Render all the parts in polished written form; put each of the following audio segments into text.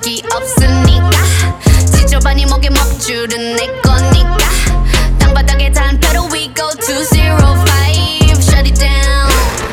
적이 없으니까 지저분이 목에 먹줄은 내 거니까 땅바닥에 단패로 we go 205 shut it down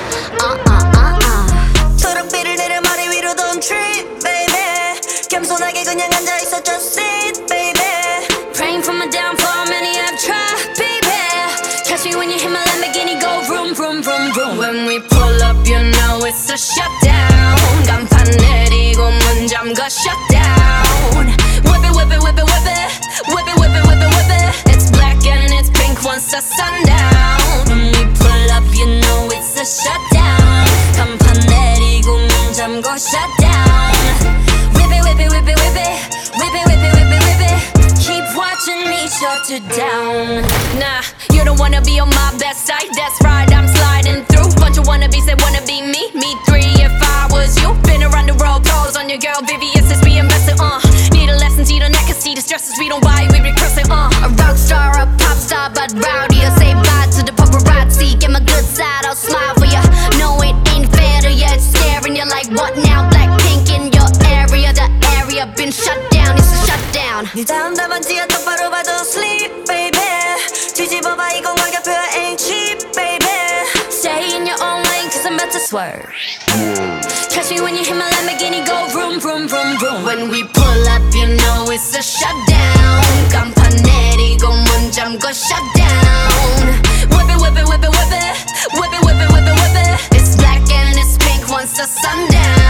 초록빛을 내려 머리 위로 don't trip baby 겸손하게 그냥 앉아있어 just sit baby Praying for my downfall many have tried baby Catch me when you hit my Lamborghini go vroom vroom vroom vroom When we pull up you know it's a shutdown 간판 내리고 문 잠가 shutdown Whip it whip it whip it whip it Whip it whip it whip it whip it It's black and it's pink once the sundown When we pull up you know it's a shutdown 간판 내리고 문 잠가 shutdown Whip it whip it whip it whip it Whip it whip it whip it whip it Keep watching me shut it down Nah, you don't wanna be on my best side That's right, I'm sliding through Bunch of wannabes that wanna be me Me three if I was you Been around the world, pose on your girl Vivian since we invested, Need a lesson, see the neck and see the stresses We don't buy, we recurse it, A rock star, a pop star, but rowdy I say bye to the paparazzi Get my good side, I'll smile for ya No, it ain't fair to ya It's staring you like what now? Blackpink in your area The area been shut down, it's a shutdown 네 다음 답안지야 똑바로 봐도 sleep baby 뒤집어봐 이건 가격표야 ain't cheap baby Stay in your own lane cause I'm about to swerve Catch me when you hit my Lamborghini go vroom vroom vroom vroom When we pull up you know it's a shutdown 간판 내리고 문 잠궈 shutdown Whip it whip it whip it whip it Whip it whip it whip it whip it It's black and it's pink once the sundown